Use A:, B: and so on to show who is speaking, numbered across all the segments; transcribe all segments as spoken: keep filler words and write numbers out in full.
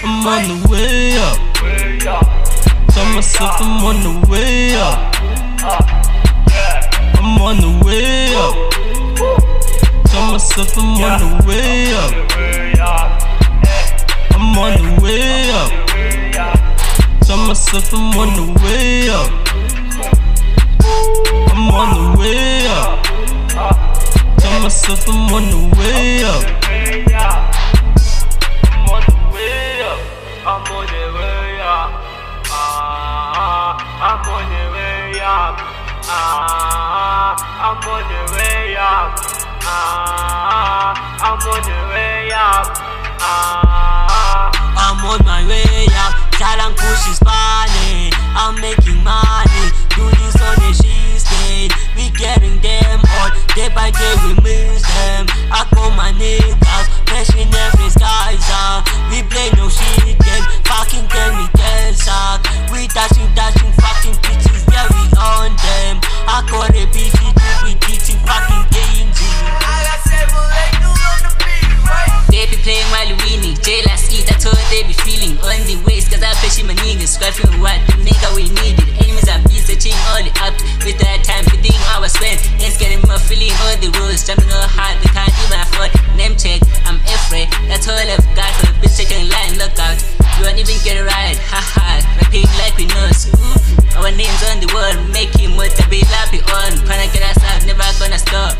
A: I'm on the way up. Tell myself I'm on the way up. I'm on the way up. Tell myself I'm on the way up. I'm on the way up. Tell myself I'm on the way up. I'm on the way up. Tell myself I'm on the way up. I'm on the way up. I'm on the way up. Ah, I'm on the way up. Ah, I'm on the way up. Ah, I'm on the way up. Ah,
B: I'm on my way up. Talent push is money. I'm making money. Do this on a she's day. We getting them on. Day by day we miss them. I call my niggas. Flashing every skies up. We play no shit game. Fucking them we get suck. We dashing, dashing fucking bitches. Yeah, we on them. I call a bitch. We teaching fucking games. They be playing while we winning. Jealous, that's all they be feeling. On the waist, cause I bet you my niggas scrapping what the nigga we needed. Enemies are be searching all it up. With that time, fitting our spend. It's getting more feeling all the rules. Jumping all hard, they can't even afford. Name check, I'm afraid. That's all I've got for a bitch checking line. Look out, you won't even get it right. Haha, rapping like we know school. Our names on the wall, making what the be lappy on. Trying to get us out, never gonna stop.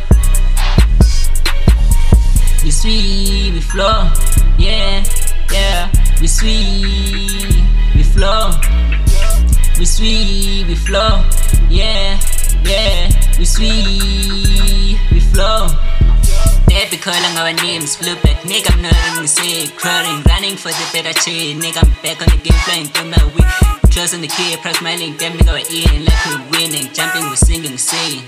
B: We sweet, we flow, yeah, yeah. We sweet, we flow. We sweet, we flow, yeah, yeah. We sweet, we flow. They be calling our names, blue black, nigga, I'm nothing to say. Crawling, running for the better chain. Nigga, I'm back on the game, flying through my week. Closing the key, press smiling, damn nigga, we're in like we're winning. Jumping, we're singing, saying.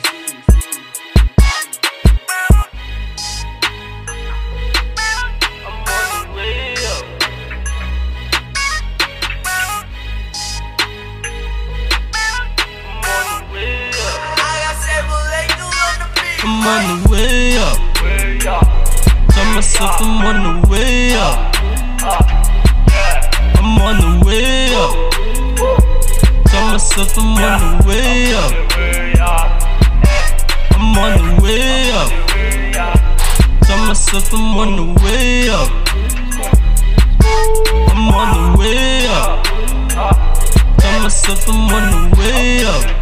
A: I'm on the way up. Tell myself I'm on the way up. I'm on the way up. Tell myself I'm on the way up. I'm on the way up. Tell myself I'm on the way up. I'm on the way up. Tell myself I'm on the way up.